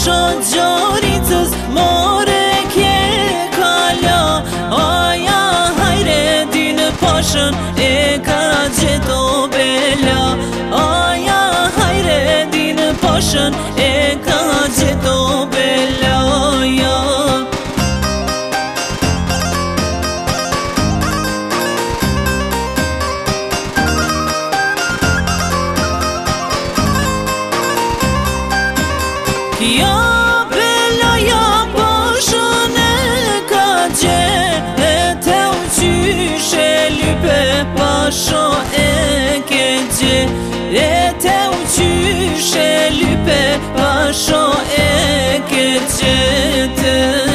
pasho gjoritës, more kje kala. Aja hajre din pashën e ka gjeto bela. Aja hajre din pashën e ka gjeto bela. Ja bella ja pashën e ka gjete u qyshe lype pasho e ke gjete u qyshe lype pasho e ke gjete.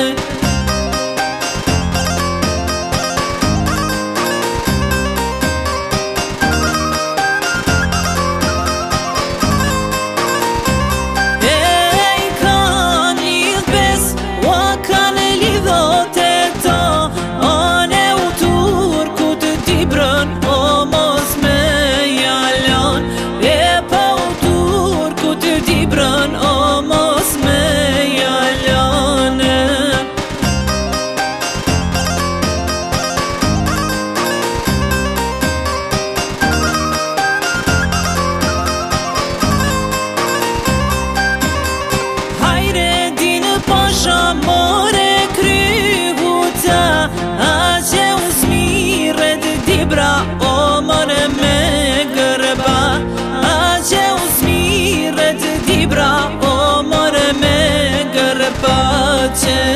More kryhuta, a që uzmiret dibra, o more me gërba. A që uzmiret dibra, o more me gërba që